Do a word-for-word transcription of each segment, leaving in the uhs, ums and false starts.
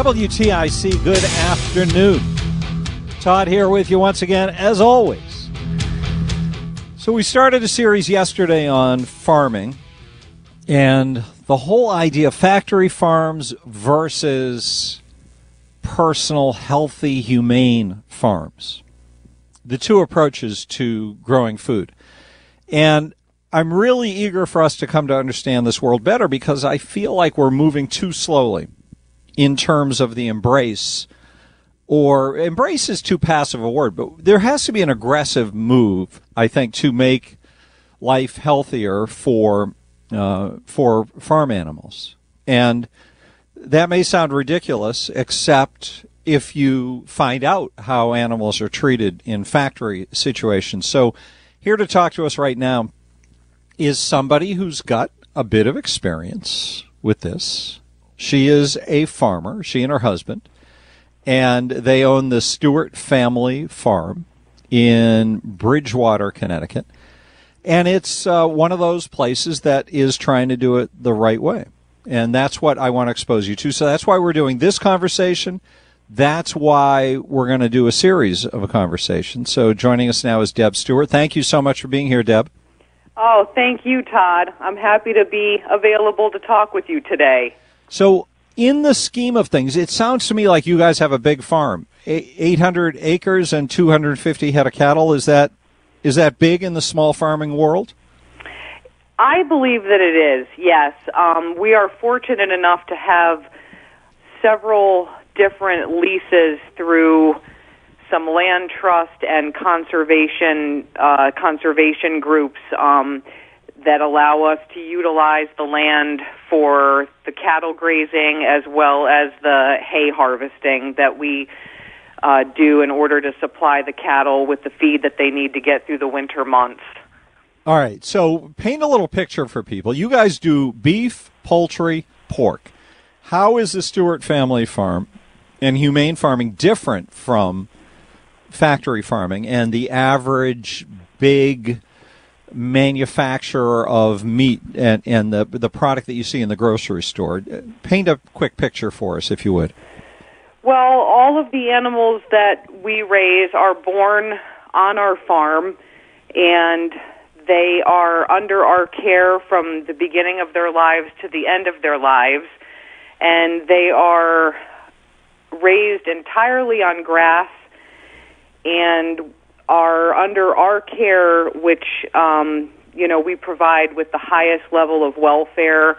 W T I C, good afternoon. Todd here with you once again, as always. So we started a series yesterday on farming, and the whole idea of factory farms versus personal, healthy, humane farms. The two approaches to growing food. And I'm really eager for us to come to understand this world better because I feel like we're moving too slowly in terms of the embrace, or embrace is too passive a word, but there has to be an aggressive move, I think, to make life healthier for uh, for farm animals. And that may sound ridiculous, except if you find out how animals are treated in factory situations. So here to talk to us right now is somebody who's got a bit of experience with this. She is a farmer, she and her husband, and they own the Stewart Family Farm in Bridgewater, Connecticut. And it's uh, one of those places that is trying to do it the right way. And that's what I want to expose you to. So that's why we're doing this conversation. That's why we're going to do a series of a conversation. So joining us now is Deb Stewart. Thank you so much for being here, Deb. Oh, thank you, Todd. I'm happy to be available to talk with you today. So in the scheme of things, it sounds to me like you guys have a big farm, eight hundred acres and two hundred fifty head of cattle. Is that is that big in the small farming world? I believe that it is, yes. Um, we are fortunate enough to have several different leases through some land trust and conservation uh, conservation groups um, that allow us to utilize the land for the cattle grazing as well as the hay harvesting that we uh, do in order to supply the cattle with the feed that they need to get through the winter months. All right, so paint a little picture for people. You guys do beef, poultry, pork. How is the Stewart Family Farm and humane farming different from factory farming and the average big manufacturer of meat and, and the the product that you see in the grocery store? Paint a quick picture for us, if you would. Well, all of the animals that we raise are born on our farm, and they are under our care from the beginning of their lives to the end of their lives, and they are raised entirely on grass and are under our care, which, um, you know, we provide with the highest level of welfare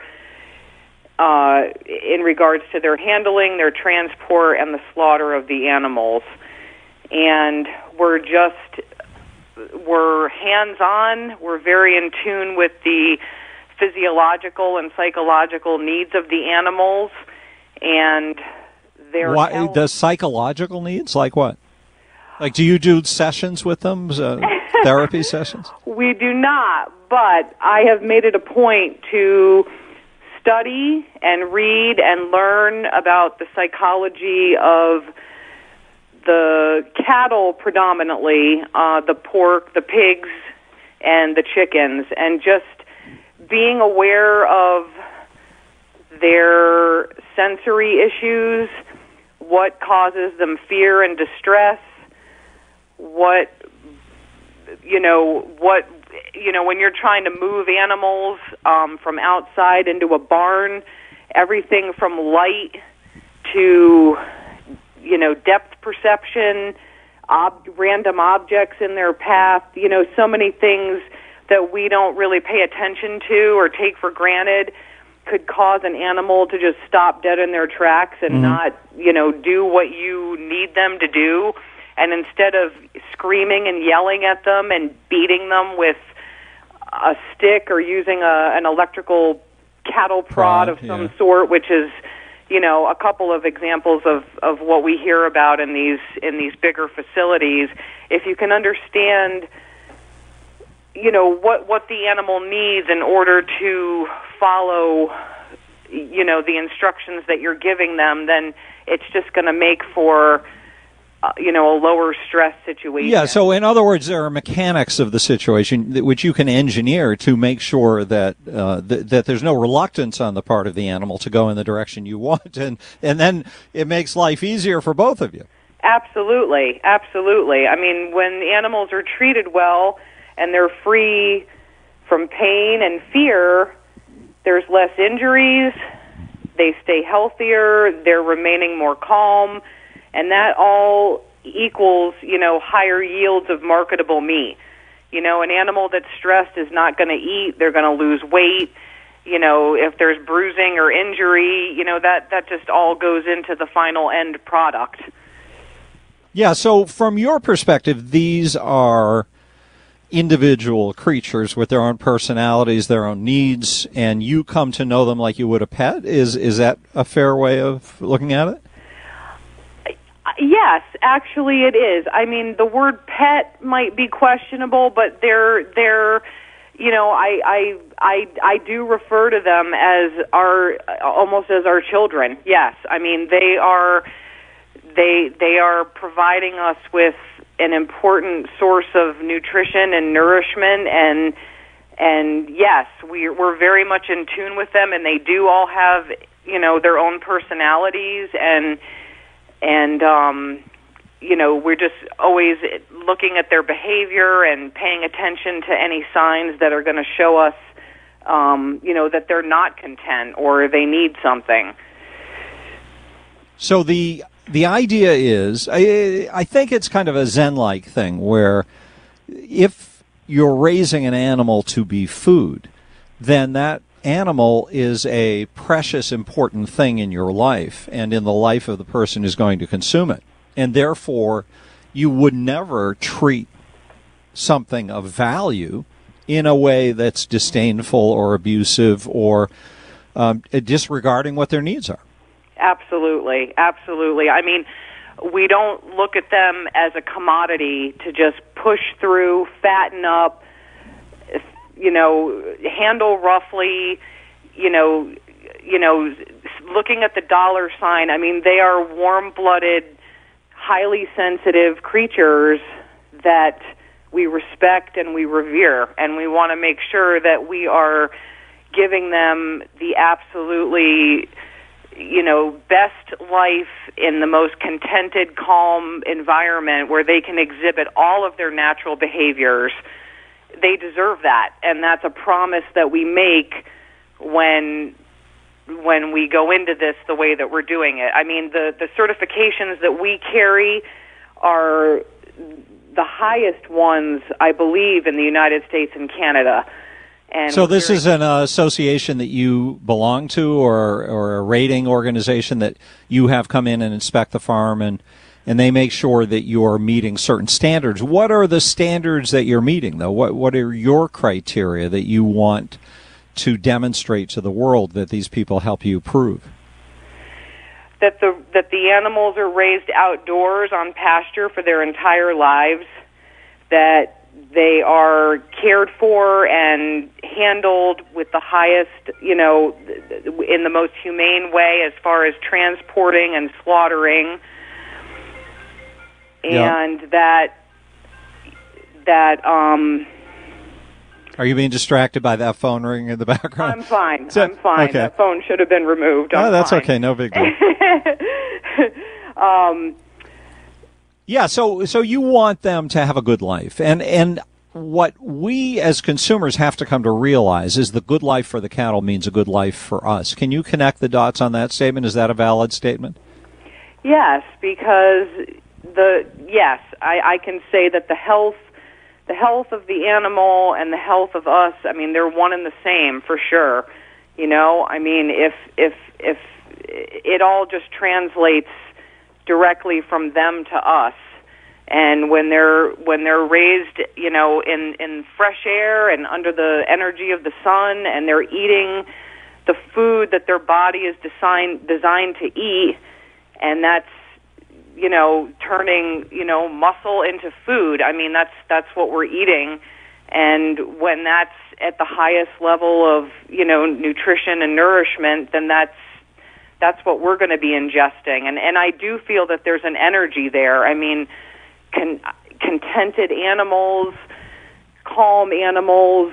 uh, in regards to their handling, their transport, and the slaughter of the animals. And we're just, we're hands-on, we're very in tune with the physiological and psychological needs of the animals, and their Why, health. the psychological needs, like what? Like, do you do sessions with them, uh, therapy sessions? We do not, but I have made it a point to study and read and learn about the psychology of the cattle predominantly, uh, the pork, the pigs, and the chickens, and just being aware of their sensory issues, what causes them fear and distress, what, you know, what, you know, when you're trying to move animals um, from outside into a barn, everything from light to, you know, depth perception, ob- random objects in their path, you know, so many things that we don't really pay attention to or take for granted could cause an animal to just stop dead in their tracks and mm-hmm. not, you know, do what you need them to do. And instead of screaming and yelling at them and beating them with a stick or using a, an electrical cattle prod, prod of some yeah. sort, which is, you know, a couple of examples of, of what we hear about in these in these bigger facilities. If you can understand, you know, what what the animal needs in order to follow, you know, the instructions that you're giving them, then it's just going to make for uh, you know, a lower stress situation. Yeah, so in other words, there are mechanics of the situation that, which you can engineer to make sure that uh, th- that there's no reluctance on the part of the animal to go in the direction you want, and and then it makes life easier for both of you. Absolutely, absolutely. I mean, when animals are treated well and they're free from pain and fear, there's less injuries, they stay healthier, they're remaining more calm, and that all equals, you know, higher yields of marketable meat. You know, an animal that's stressed is not going to eat, they're going to lose weight. You know, if there's bruising or injury, you know, that, that just all goes into the final end product. Yeah, so from your perspective, these are individual creatures with their own personalities, their own needs, and you come to know them like you would a pet. Is is that a fair way of looking at it? Yes, actually it is. I mean, the word pet might be questionable, but they're they're you know, I I I I do refer to them as our almost as our children. Yes. I mean, they are they they are providing us with an important source of nutrition and nourishment, and and yes, we we're very much in tune with them, and they do all have, you know, their own personalities, and and um you know, we're just always looking at their behavior and paying attention to any signs that are going to show us um you know, that they're not content or they need something. So the The idea is, I, I think it's kind of a Zen-like thing where if you're raising an animal to be food, then that animal is a precious, important thing in your life and in the life of the person who's going to consume it. And therefore, you would never treat something of value in a way that's disdainful or abusive or um, disregarding what their needs are. Absolutely, absolutely. I mean, we don't look at them as a commodity to just push through, fatten up, you know, handle roughly, you know, you know, looking at the dollar sign. I mean, they are warm-blooded, highly sensitive creatures that we respect and we revere, and we want to make sure that we are giving them the absolutely, you know, best life in the most contented, calm environment where they can exhibit all of their natural behaviors. They deserve that, and that's a promise that we make when when we go into this the way that we're doing it. I mean, the, the certifications that we carry are the highest ones, I believe, in the United States and Canada. And so this is an uh, association that you belong to, or or a rating organization that you have come in and inspect the farm, and and they make sure that you're meeting certain standards. What are the standards that you're meeting, though? What what are your criteria that you want to demonstrate to the world that these people help you prove? That the that the animals are raised outdoors on pasture for their entire lives, that they are cared for and handled with the highest, you know, in the most humane way as far as transporting and slaughtering, and yeah. that that um. Are you being distracted by that phone ringing in the background? I'm fine. So, I'm fine. Okay. That phone should have been removed. I'm oh, that's fine. okay. No big deal. um. Yeah, so so you want them to have a good life. And and what we as consumers have to come to realize is the good life for the cattle means a good life for us. Can you connect the dots on that statement? Is that a valid statement? Yes, because the yes, I, I can say that the health the health of the animal and the health of us, I mean, they're one and the same for sure. You know, I mean, if if if it all just translates directly from them to us, and when they're when they're raised, you know, in in fresh air and under the energy of the sun, and they're eating the food that their body is designed designed to eat, and that's, you know, turning, you know, muscle into food. I mean, that's that's what we're eating, and when that's at the highest level of, you know, nutrition and nourishment, then that's that's what we're going to be ingesting. And and I do feel that there's an energy there. I mean, con- contented animals, calm animals,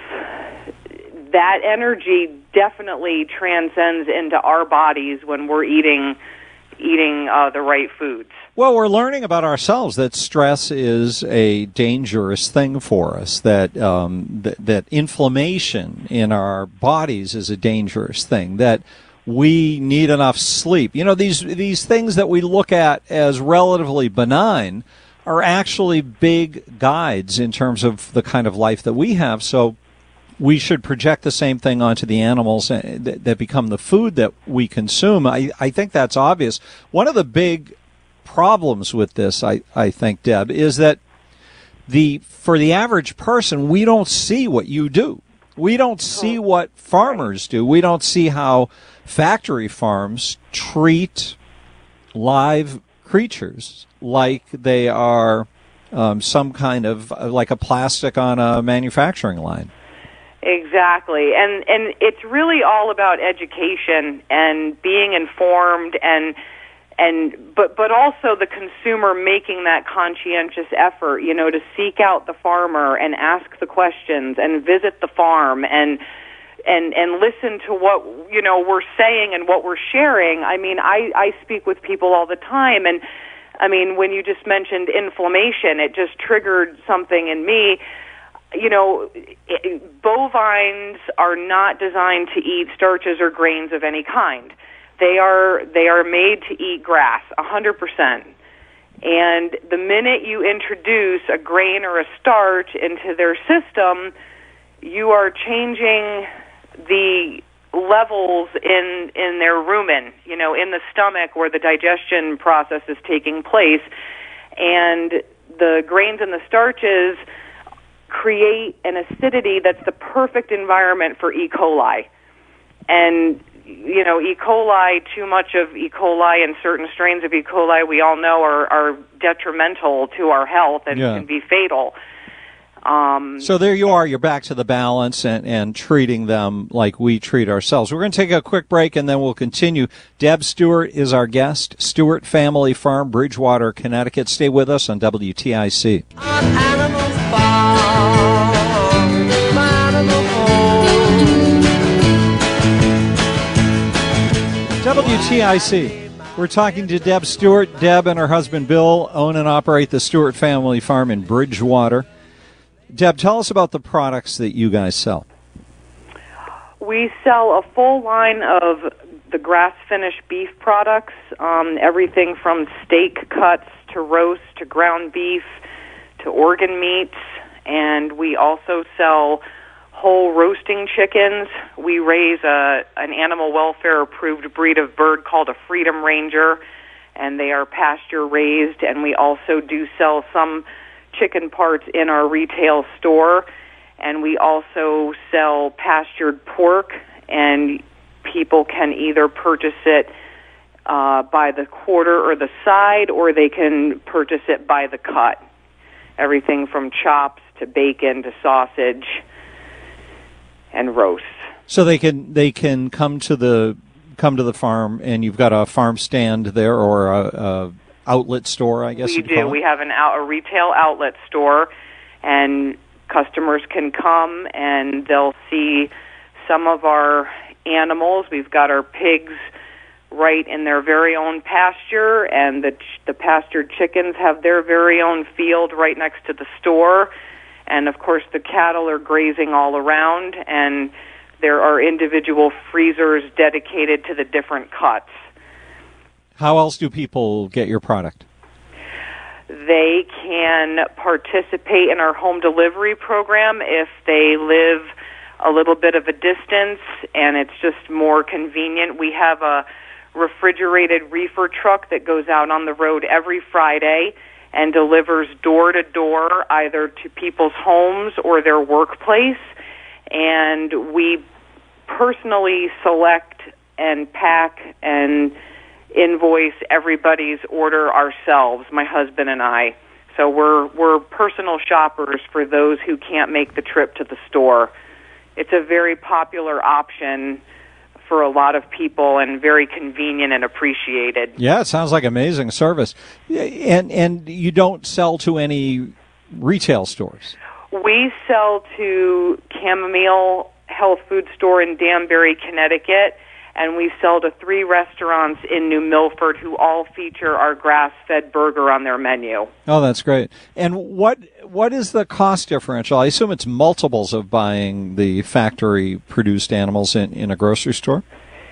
that energy definitely transcends into our bodies when we're eating eating uh, the right foods. Well, we're learning about ourselves that stress is a dangerous thing for us, that um, th- that inflammation in our bodies is a dangerous thing, that we need enough sleep. You know, these these things that we look at as relatively benign are actually big guides in terms of the kind of life that we have. So we should project the same thing onto the animals that, that become the food that we consume. I, I think that's obvious. One of the big problems with this, I, I think, Deb, is that the for the average person, we don't see what you do. We don't see what farmers do. We don't see how factory farms treat live creatures like they are um, some kind of, like a plastic on a manufacturing line. Exactly. And and it's really all about education and being informed, and and but but also the consumer making that conscientious effort, you know, to seek out the farmer and ask the questions and visit the farm and and and listen to what, you know, we're saying and what we're sharing. I mean, I I speak with people all the time, and I mean, when you just mentioned inflammation, it just triggered something in me. You know, it, bovines are not designed to eat starches or grains of any kind. They are they are made to eat grass, one hundred percent. And the minute you introduce a grain or a starch into their system, you are changing the levels in in their rumen, you know, in the stomach where the digestion process is taking place. And the grains and the starches create an acidity that's the perfect environment for E. coli. And, you know, E. coli, too much of E. coli and certain strains of E. coli, we all know, are, are detrimental to our health and yeah. can be fatal. Um, so there you are. You're back to the balance and, and treating them like we treat ourselves. We're going to take a quick break, and then we'll continue. Deb Stewart is our guest. Stewart Family Farm, Bridgewater, Connecticut. Stay with us on W T I C. On Animal Farm, Animal Home. W T I C. We're talking to Deb Stewart. Deb and her husband Bill own and operate the Stewart Family Farm in Bridgewater. Deb, tell us about the products that you guys sell. We sell a full line of the grass-finished beef products, um, everything from steak cuts to roast to ground beef to organ meats, and we also sell whole roasting chickens. We raise a, an animal welfare-approved breed of bird called a Freedom Ranger, and they are pasture-raised, and we also do sell some chicken parts in our retail store, and we also sell pastured pork, and people can either purchase it uh, by the quarter or the side, or they can purchase it by the cut. Everything from chops to bacon to sausage and roast. So they can they can come to the come to the farm, and you've got a farm stand there, or a, a outlet store, I guess we you'd do. call it? We have an out, a retail outlet store, and customers can come and they'll see some of our animals. We've got our pigs right in their very own pasture, and the the pastured chickens have their very own field right next to the store. And of course, the cattle are grazing all around, and there are individual freezers dedicated to the different cuts. How else do people get your product? They can participate in our home delivery program if they live a little bit of a distance and it's just more convenient. We have a refrigerated reefer truck that goes out on the road every Friday and delivers door to door, either to people's homes or their workplace. And we personally select and pack and invoice everybody's order ourselves, my husband and I. So we're we're personal shoppers for those who can't make the trip to the store. It's a very popular option for a lot of people and very convenient and appreciated. Yeah, it sounds like amazing service. And and you don't sell to any retail stores? We sell to Chamomile Health Food Store in Danbury, Connecticut, and we sell to three restaurants in New Milford who all feature our grass-fed burger on their menu. Oh, that's great. And what what is the cost differential? I assume it's multiples of buying the factory-produced animals in, in a grocery store?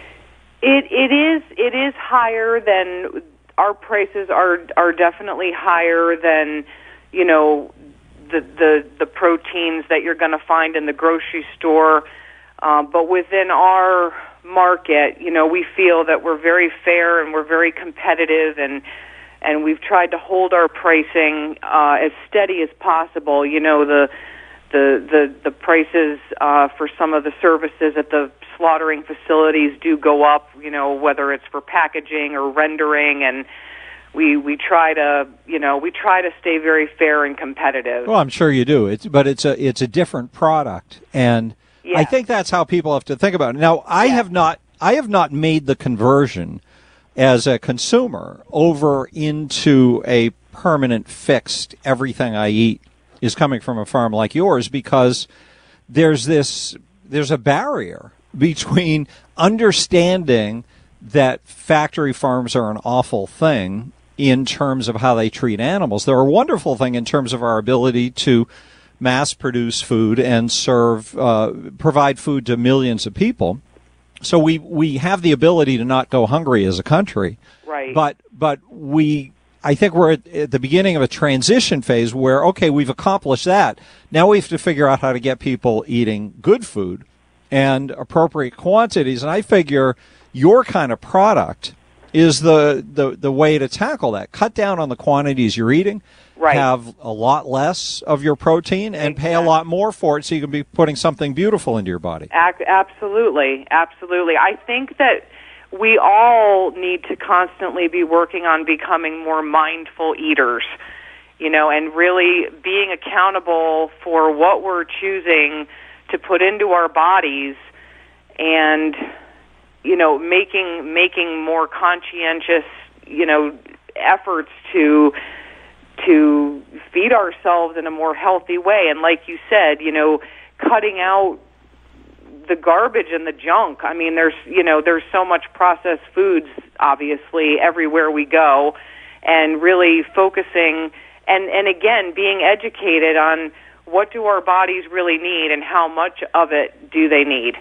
It it is it is higher than our prices are are definitely higher than, you know, the the, the proteins that you're going to find in the grocery store. Uh, but within our market, you know, we feel that we're very fair and we're very competitive, and and we've tried to hold our pricing uh, as steady as possible. You know, the the the, the prices uh, for some of the services at the slaughtering facilities do go up, you know, whether it's for packaging or rendering, and we we try to, you know, we try to stay very fair and competitive. Well, I'm sure you do. It's but it's a it's a different product, and yeah. I think that's how people have to think about it. Now, I yeah. have not I have not made the conversion as a consumer over into a permanent fixed everything I eat is coming from a farm like yours, because there's this there's a barrier between understanding that factory farms are an awful thing in terms of how they treat animals. They're a wonderful thing in terms of our ability to mass produce food and serve, uh, provide food to millions of people. So we, we have the ability to not go hungry as a country. Right. But, but we, I think we're at, at the beginning of a transition phase where, okay, we've accomplished that. Now we have to figure out how to get people eating good food and appropriate quantities. And I figure your kind of product is the, the, the way to tackle that. Cut down on the quantities you're eating, right. have a lot less of your protein, and exactly. pay a lot more for it so you can be putting something beautiful into your body. Ac- absolutely, absolutely. I think that we all need to constantly be working on becoming more mindful eaters, you know, and really being accountable for what we're choosing to put into our bodies, and, you know, making making more conscientious, you know, efforts to to feed ourselves in a more healthy way. And like you said, you know, cutting out the garbage and the junk. I mean, there's, you know, there's so much processed foods, obviously, everywhere we go, and really focusing and, and again, being educated on what do our bodies really need and how much of it do they need.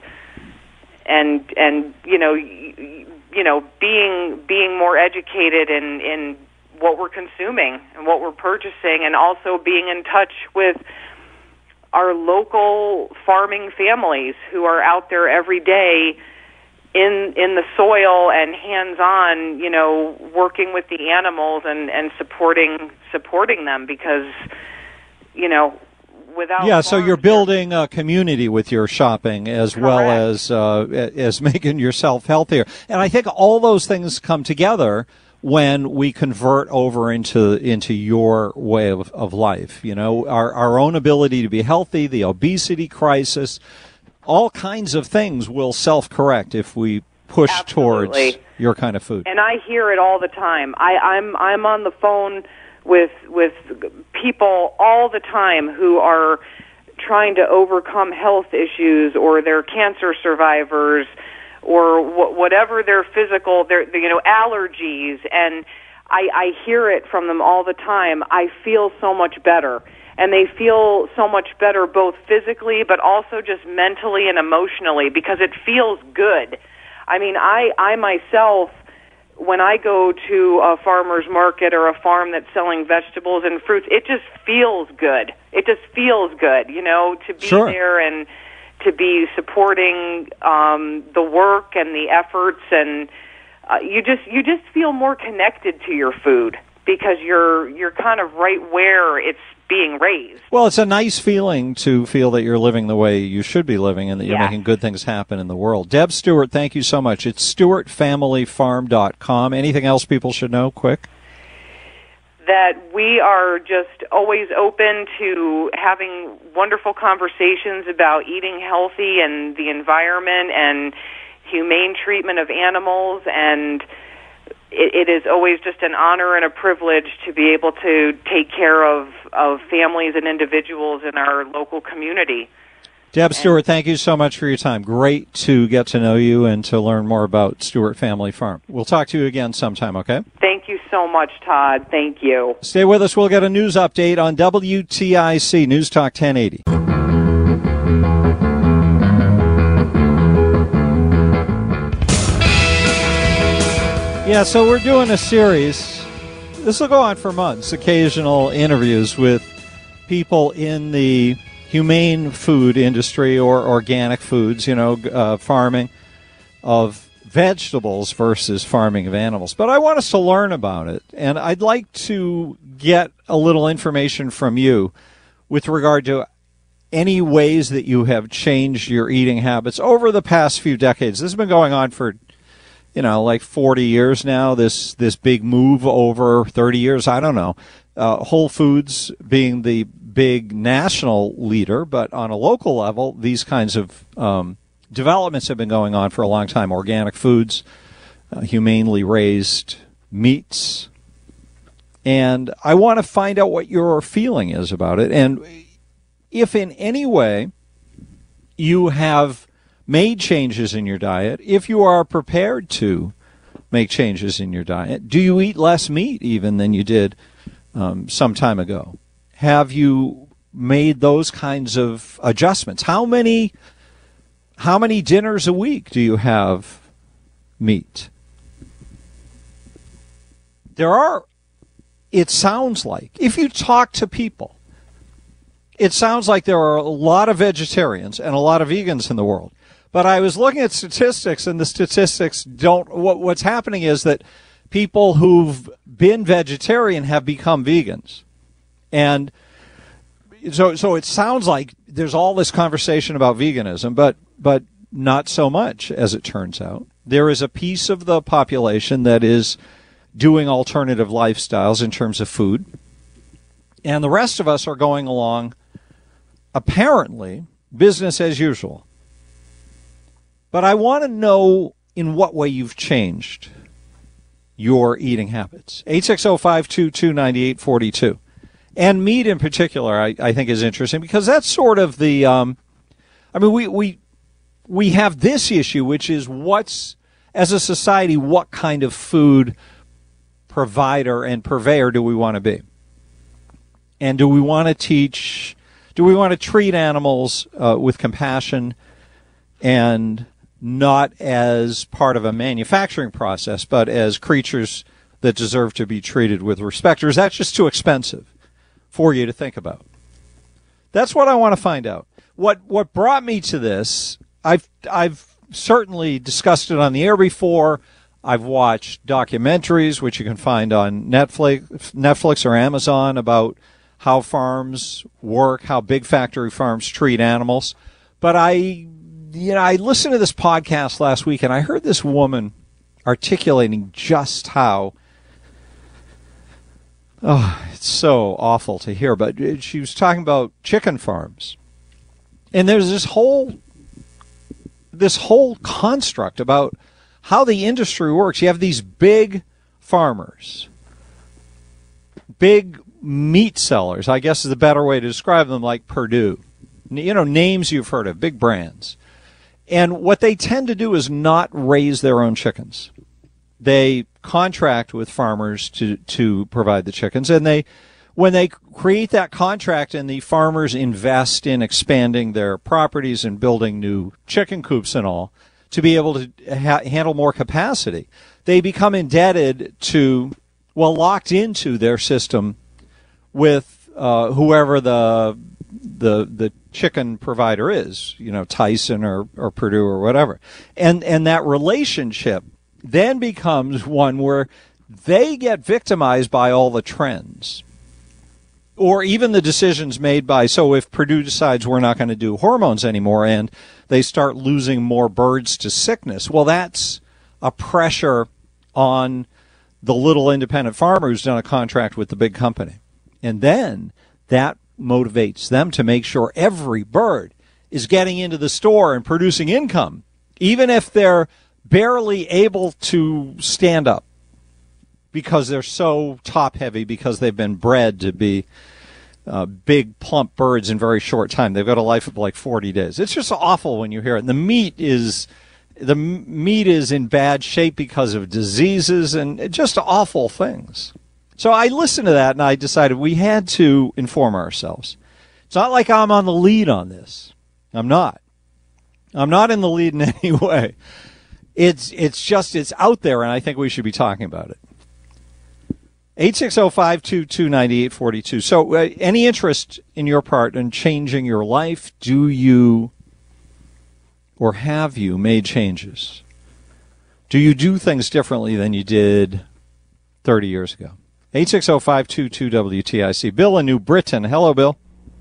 And, and you know, you, you know, being being more educated in, in what we're consuming and what we're purchasing, and also being in touch with our local farming families who are out there every day in in the soil and hands-on, you know, working with the animals and, and supporting supporting them, because, you know, without yeah, so you're farms, building a community with your shopping as correct. well as uh, as making yourself healthier. And I think all those things come together when we convert over into into your way of, of life. You know, our, our own ability to be healthy, the obesity crisis, all kinds of things will self-correct if we push Absolutely. towards your kind of food. And I hear it all the time. I, I'm I'm on the phone with with people all the time who are trying to overcome health issues, or they're cancer survivors, or wh- whatever their physical, their, you know, allergies, and I, I hear it from them all the time. I feel so much better, and they feel so much better both physically but also just mentally and emotionally, because it feels good. I mean, I, I myself, when I go to a farmer's market or a farm that's selling vegetables and fruits, it just feels good. It just feels good, you know, to be Sure. there and to be supporting um, the work and the efforts, and uh, you just you just feel more connected to your food because you're you're kind of right where it's being raised. Well, it's a nice feeling to feel that you're living the way you should be living and that you're Yeah. making good things happen in the world. Deb Stewart, thank you so much. It's stewart family farm dot com. Anything else people should know, quick? That we are just always open to having wonderful conversations about eating healthy and the environment, and humane treatment of animals, and it, it is always just an honor and a privilege to be able to take care of, of families and individuals in our local community. Deb Stewart, thank you so much for your time. Great to get to know you and to learn more about Stewart Family Farm. We'll talk to you again sometime, okay? Thank you so much, Todd. Thank you. Stay with us. We'll get a news update on W T I C News Talk ten eighty. Yeah, so we're doing a series. This will go on for months, occasional interviews with people in the humane food industry or organic foods, you know, uh, farming of vegetables versus farming of animals. But I want us to learn about it, and I'd like to get a little information from you with regard to any ways that you have changed your eating habits over the past few decades. This has been going on for, you know, like forty years now, this this big move over thirty years, I don't know. Uh, Whole Foods being the big national leader, but on a local level, these kinds of um, developments have been going on for a long time. Organic foods, uh, humanely raised meats. And I want to find out what your feeling is about it. And if in any way you have made changes in your diet, if you are prepared to make changes in your diet, do you eat less meat even than you did um, some time ago? Have you made those kinds of adjustments? How many how many dinners a week do you have meat? There are, it sounds like, if you talk to people, it sounds like there are a lot of vegetarians and a lot of vegans in the world. But I was looking at statistics, and the statistics don't, what, what's happening is that people who've been vegetarian have become vegans. And so so it sounds like there's all this conversation about veganism, but but not so much, as it turns out. There is a piece of the population that is doing alternative lifestyles in terms of food, and the rest of us are going along, apparently, business as usual. But I want to know in what way you've changed your eating habits. eight six zero, five two two, nine eight four two. And meat in particular, I, I think, is interesting because that's sort of the, um, I mean, we, we we have this issue, which is what's, as a society, what kind of food provider and purveyor do we want to be? And do we want to teach, do we want to treat animals uh, with compassion and not as part of a manufacturing process, but as creatures that deserve to be treated with respect? Or is that just too expensive for you to think about? That's what I want to find out. What what brought me to this, I've I've certainly discussed it on the air before. I've watched documentaries, which you can find on Netflix, Netflix or Amazon, about how farms work, how big factory farms treat animals. But I, you know, I listened to this podcast last week, and I heard this woman articulating just how, oh, it's so awful to hear, but she was talking about chicken farms. And there's this whole this whole construct about how the industry works. You have these big farmers, big meat sellers, I guess is the better way to describe them, like Perdue. You know, names you've heard of, big brands. And what they tend to do is not raise their own chickens. They contract with farmers to, to provide the chickens, and they, when they create that contract and the farmers invest in expanding their properties and building new chicken coops and all to be able to ha- handle more capacity, they become indebted to, well, locked into their system with uh, whoever the the the chicken provider is, you know, Tyson or, or Perdue or whatever. And and that relationship then becomes one where they get victimized by all the trends, or even the decisions made by, so if Perdue decides we're not going to do hormones anymore and they start losing more birds to sickness, well, that's a pressure on the little independent farmer who's done a contract with the big company. And then that motivates them to make sure every bird is getting into the store and producing income even if they're barely able to stand up because they're so top-heavy, because they've been bred to be uh, big, plump birds in very short time. They've got a life of like forty days. It's just awful when you hear it. And the meat is the meat is in bad shape because of diseases and just awful things. So I listened to that, and I decided we had to inform ourselves. It's not like I'm on the lead on this. I'm not. I'm not in the lead in any way. It's it's just it's out there, and I think we should be talking about it. eight six zero, five two two, nine eight four two. So uh, any interest in your part in changing your life? Do you or have you made changes? Do you do things differently than you did thirty years ago? eight six zero, five two two, W T I C. Bill in New Britain. Hello, Bill.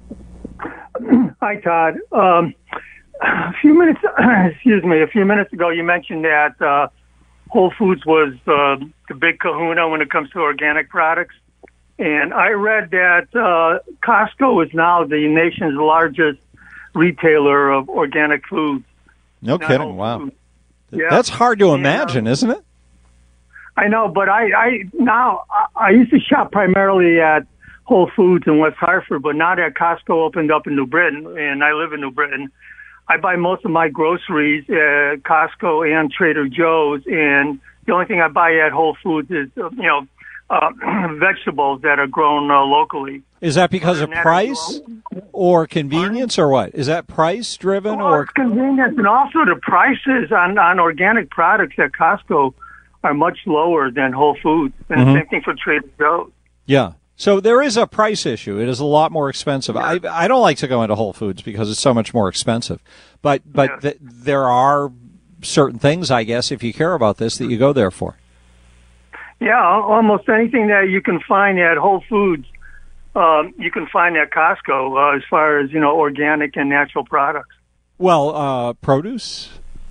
Hi, Todd. Um, a few minutes, excuse me, a few minutes ago you mentioned that uh, Whole Foods was uh, the big kahuna when it comes to organic products. And I read that uh, Costco is now the nation's largest retailer of organic foods. No kidding. Wow. Yeah. That's hard to And, imagine, uh, isn't it? I know, but I, I now, I, I used to shop primarily at Whole Foods in West Hartford, but now that Costco opened up in New Britain, and I live in New Britain, I buy most of my groceries at Costco and Trader Joe's, and the only thing I buy at Whole Foods is, uh, you know, uh, vegetables that are grown uh, locally. Is that because of Other than that, price or convenience or what? Is that price driven Well, or? it's convenience, and also the prices on, on organic products at Costco are much lower than Whole Foods, and Mhm. the same thing for Trader Joe's. Yeah. So there is a price issue. It is a lot more expensive. I I don't like to go into Whole Foods because it's so much more expensive. But but Yeah. th- there are certain things, I guess, if you care about this, that you go there for. Yeah, al- almost anything that you can find at Whole Foods, um, you can find at Costco uh, as far as, you know, organic and natural products. Well, uh, produce.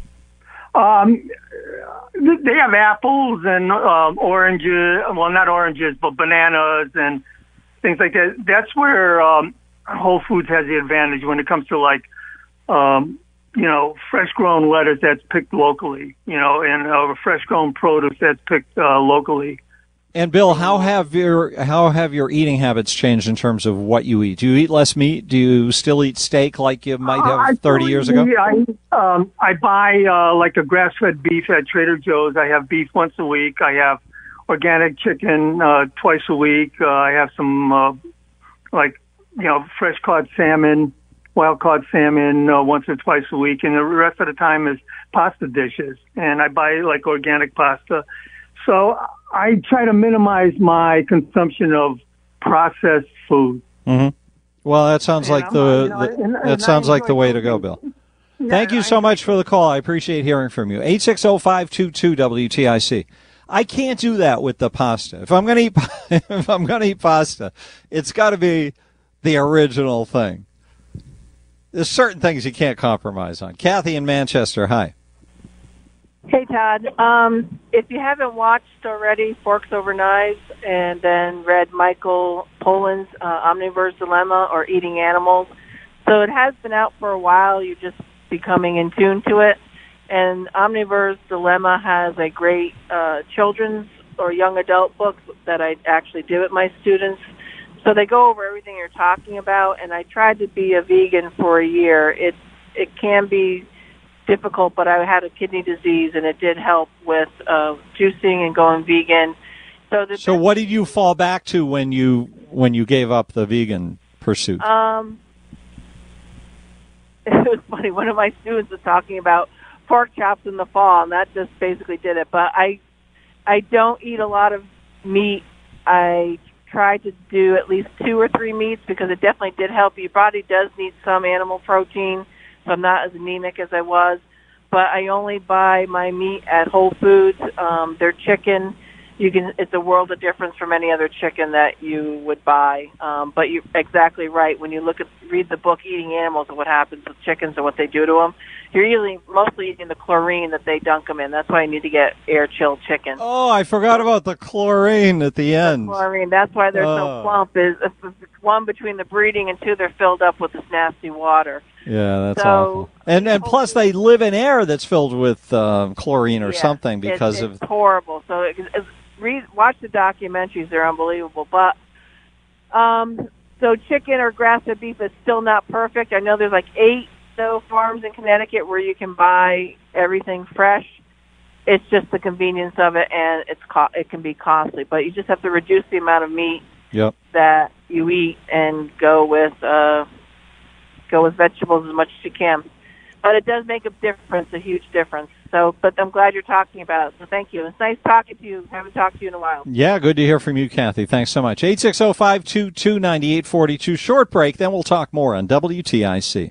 Um, they have apples and um, oranges, well, not oranges, but bananas and things like that. That's where um, Whole Foods has the advantage when it comes to, like, um, you know, fresh-grown lettuce that's picked locally, you know, and uh, fresh-grown produce that's picked uh, locally. And Bill, how have your how have your eating habits changed in terms of what you eat? Do you eat less meat? Do you still eat steak like you might Uh, I have thirty years ago? I um, I buy uh, like a grass-fed beef at Trader Joe's. I have beef once a week. I have organic chicken uh, twice a week. Uh, I have some uh, like you know fresh caught salmon, wild caught salmon uh, once or twice a week, and the rest of the time is pasta dishes. And I buy like organic pasta. So I try to minimize my consumption of processed food. Mm-hmm. Well, that sounds And like I'm, the, uh, you know, the and- that and sounds I like the enjoy way to go, cooking. Bill. Thank you so much for the call. I appreciate hearing from you. eight six zero, five two two, W T I C. I can't do that with the pasta. If I'm going to eat if I'm going to eat pasta, it's got to be the original thing. There's certain things you can't compromise on. Kathy in Manchester, hi. Hey, Todd. Um, if you haven't watched already Forks Over Knives and then read Michael Pollan's uh, Omnivore's Dilemma or Eating Animals, so it has been out for a while. You're just becoming in tune to it. And Omnivore's Dilemma has a great uh, children's or young adult book that I actually do with my students. So they go over everything you're talking about, and I tried to be a vegan for a year. It, it can be difficult, but I had a kidney disease, and it did help with uh, juicing and going vegan. So, the So what did you fall back to when you when you gave up the vegan pursuit? Um, it was funny. One of my students was talking about pork chops in the fall, and that just basically did it. But I, I don't eat a lot of meat. I try to do at least two or three meats because it definitely did help. Your body does need some animal protein, so I'm not as anemic as I was. But I only buy my meat at Whole Foods. Um, their chicken, you can. It's a world of difference from any other chicken that you would buy. Um, but you're exactly right. When you look at read the book Eating Animals and what happens with chickens and what they do to them, you're usually mostly eating the chlorine that they dunk them in. That's why you need to get air-chilled chicken. Oh, I forgot about the chlorine at the end. Chlorine. That's why they're Oh. so plump. Is uh, one, between the breeding, and two, they're filled up with this nasty water. Yeah, that's So- awful. And and plus, they live in air that's filled with um, chlorine or Yeah, something it's- because it's of. horrible. So it, it's, read, watch the documentaries; they're unbelievable. But um, so chicken or grass-fed beef is still not perfect. I know there's like eight no farms in Connecticut where you can buy everything fresh. It's just the convenience of it, and it's co- it can be costly. But you just have to reduce the amount of meat Yep. that you eat and go with uh, go with vegetables as much as you can. But it does make a difference, a huge difference. So, but I'm glad you're talking about it. So thank you. It's nice talking to you. Haven't talked to you in a while. Yeah, good to hear from you, Kathy. Thanks so much. eight six zero, five two two, nine eight four two. Short break, then we'll talk more on W T I C.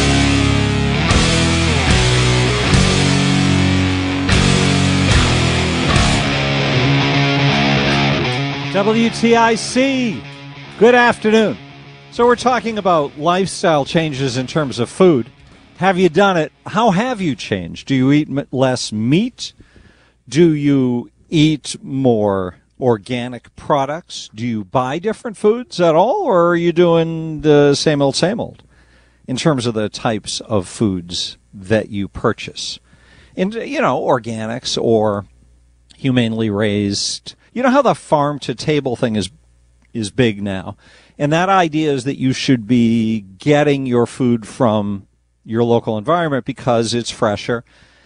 W T I C. Good afternoon. So we're talking about lifestyle changes in terms of food. Have you done it? How have you changed? Do you eat m- less meat? Do you eat more organic products? Do you buy different foods at all, or are you doing the same old, same old in terms of the types of foods that you purchase? And, you know, organics or humanely raised. You know how the farm to table thing is is big now. And that idea is that you should be getting your food from your local environment because it's fresher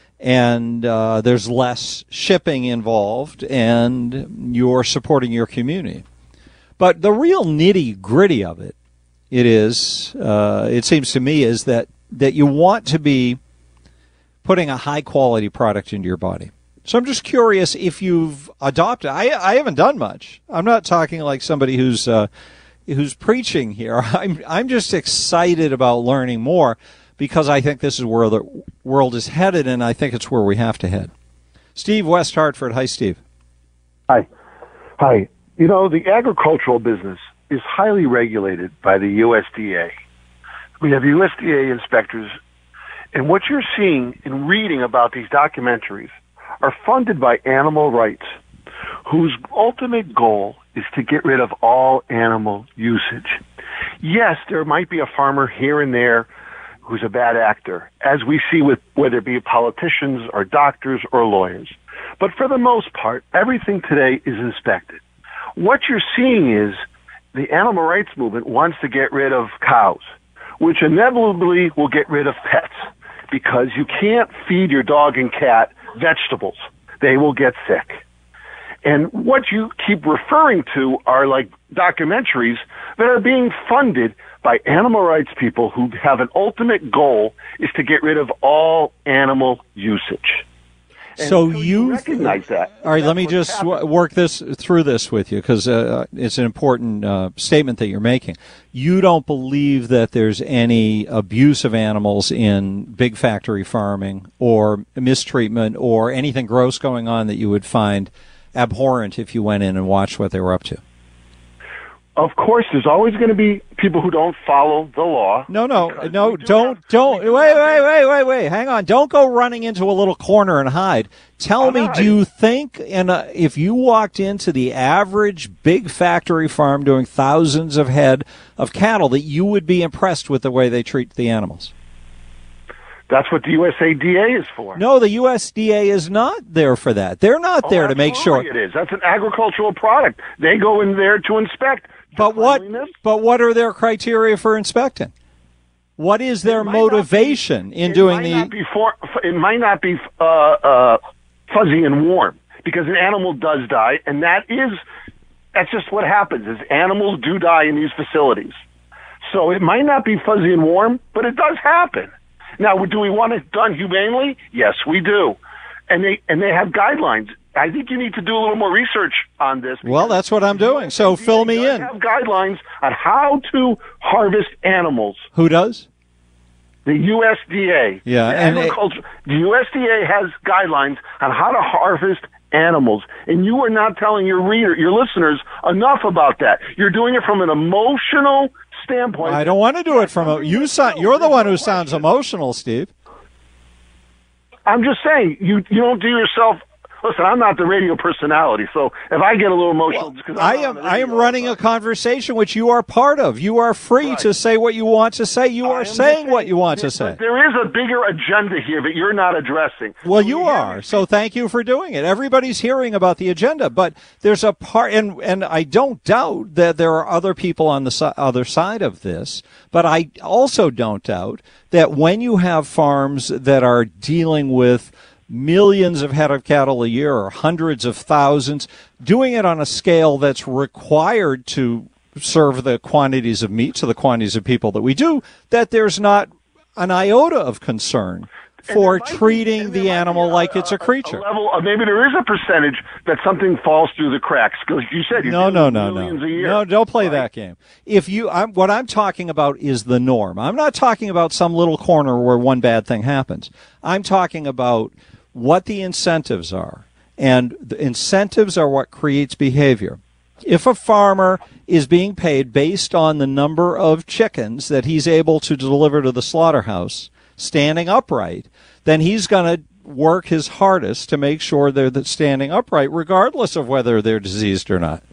and uh, there's less shipping involved and you're supporting your community. But the real nitty gritty of it, it is, uh, it seems to me, is that, that you want to be putting a high quality product into your body. So I'm just curious if you've adopted. I I haven't done much. I'm not talking like somebody who's uh, who's preaching here. I'm I'm just excited about learning more because I think this is where the world is headed, and I think it's where we have to head. Steve, West Hartford. Hi, Steve. Hi. Hi. You know, the agricultural business is highly regulated by the U S D A. We have U S D A inspectors, and what you're seeing and reading about these documentaries are funded by animal rights, whose ultimate goal is to get rid of all animal usage. Yes, there might be a farmer here and there who's a bad actor, as we see with whether it be politicians or doctors or lawyers. But for the most part, everything today is inspected. What you're seeing is the animal rights movement wants to get rid of cows, which inevitably will get rid of pets, because you can't feed your dog and cat vegetables. They will get sick. And what you keep referring to are like documentaries that are being funded by animal rights people who have an ultimate goal is to get rid of all animal usage. And So until you recognize that. All right, let me That's just what's w- happening. work this through this with you because uh, it's an important uh, statement that you're making. You don't believe that there's any abuse of animals in big factory farming or mistreatment or anything gross going on that you would find abhorrent if you went in and watched what they were up to. Of course, there's always going to be people who don't follow the law. No, no, because no, we do don't, have- don't. we do Wait, have wait, these- wait, wait, wait. Hang on. Don't go running into a little corner and hide. Tell I'm me, not do you think, in a, if you walked into the average big factory farm doing thousands of head of cattle, that you would be impressed with the way they treat the animals? That's what the U S A D A is for. No, the U S D A is not there for that. They're not Oh, there to make sure. absolutely It is. That's an agricultural product. They go in there to inspect. But what? cleanliness. But what are their criteria for inspecting? What is their It might not be- motivation in it doing might the? Not be for, it might not be uh, uh, fuzzy and warm because an animal does die, and that is that's just what happens. Is animals do die in these facilities, so it might not be fuzzy and warm, but it does happen. Now, do we want it done humanely? Yes, we do, and they and they have guidelines. I think you need to do a little more research on this. Well, because that's what I'm doing. So U S D A fill me does in. Have guidelines on how to harvest animals. Who does? The U S D A. Yeah, the and it- agriculture. The U S D A has guidelines on how to harvest animals, and you are not telling your reader, your listeners, enough about that. You're doing it from an emotional standpoint. I don't want to do it from a. You sound. You're the one who sounds emotional, Steve. I'm just saying, you you don't do yourself Listen, I'm not the radio personality, so if I get a little emotional, Well, it's because I am. I am running a conversation which you are part of. You are free Right. to say what you want to say. You are saying what you want to say. But there is a bigger agenda here that you're not addressing. Well, you are. So thank you for doing it. Everybody's hearing about the agenda, but there's a part, and and I don't doubt that there are other people on the si- other side of this, but I also don't doubt that when you have farms that are dealing with millions of head of cattle a year or hundreds of thousands, doing it on a scale that's required to serve the quantities of meat to the quantities of people that we do, that there's not an iota of concern for treating the animal like it's a creature. A level of, maybe there is a percentage that something falls through the cracks, because you said you're no, no, doing no, millions no, a year. no. Don't play Right. that game. If you, I'm, what I'm talking about is the norm. I'm not talking about some little corner where one bad thing happens. I'm talking about what the incentives are, and the incentives are what creates behavior. If a farmer is being paid based on the number of chickens that he's able to deliver to the slaughterhouse standing upright, then he's going to work his hardest to make sure they're standing upright, regardless of whether they're diseased or not.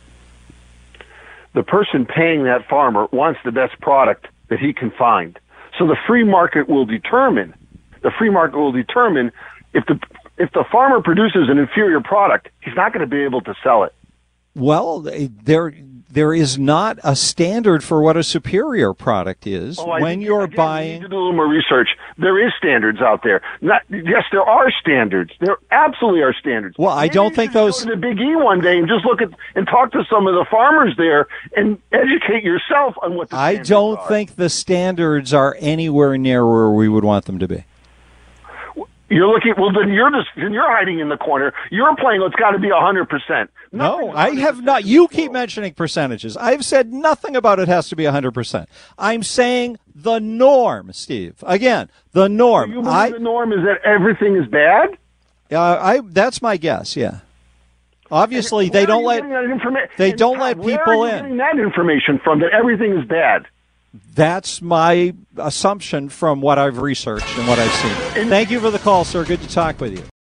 The person paying that farmer wants the best product that he can find. So the free market will determine, the free market will determine if the if the farmer produces an inferior product, he's not going to be able to sell it. Well, there there is not a standard for what a superior product is Oh, I when think- you're again, buying. You need to do a little more research. There is standards out there. Not, yes, there are standards. There absolutely are standards. Well, I Maybe don't you think should go those- to the Big E one day and just look at and talk to some of the farmers there and educate yourself on what the I standards don't are. think the standards are anywhere near where we would want them to be. You're looking. Well, then you're just then you're hiding in the corner. You're playing. It's got to be a hundred percent. No, I have not. You keep mentioning percentages. I've said nothing about it has to be one hundred percent. I'm saying the norm, Steve. Again, the norm. You believe I, the norm is that everything is bad? uh, I, that's my guess, yeah. Obviously, they Where don't are you let getting that informa- they and don't Tom, let where people are you in. getting that information from that everything is bad? That's my assumption from what I've researched and what I've seen. Thank you for the call, sir. Good to talk with you.